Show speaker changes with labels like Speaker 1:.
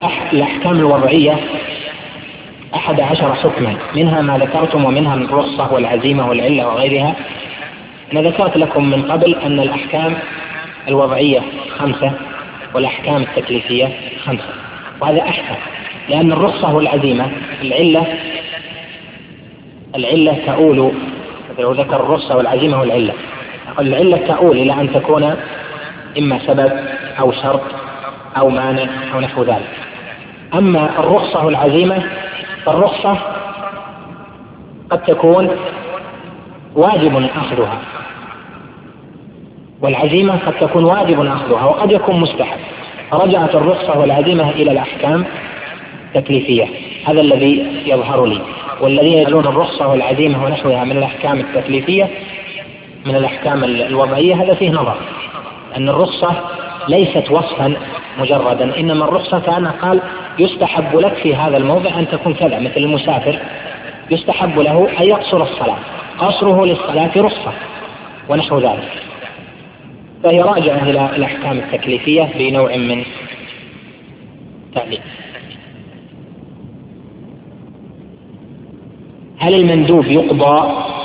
Speaker 1: الأحكام الوضعية 11 حكما، منها ما ذكرتم ومنها الرخصة والعزيمة والعلة وغيرها. أنا ذكرت لكم من قبل أن الأحكام الوضعية 5 والأحكام التكليفية 5، وهذا أحسن، لأن الرخصة والعزيمة العلة تؤول، ذكر الرخصة والعزيمة والعلة، العلة تؤول إلى أن تكون إما سبب أو شرط أو مانع أو نحو ذلك. أما الرخصة والعزيمة فالرخصة قد تكون واجب أخذها، والعزيمة قد تكون واجب أخذها وقد يكون مستحب، فرجعت الرخصة والعزيمة إلى الأحكام التكليفية. هذا الذي يظهر لي. والذين يجعلون الرخصة والعزيمة ونحوها من الأحكام التكليفية من الأحكام الوضعية هذا فيه نظر، أن الرخصة ليست وصفا مجردا، إنما الرخصة كان قال يستحب لك في هذا الموضع أن تكون كذا، مثل المسافر يستحب له أن يقصر الصلاة، قصره للصلاة رخصة ونحو ذلك، فهي راجعة إلى الأحكام التكليفية بنوع من تعليل. هل المندوب يقضى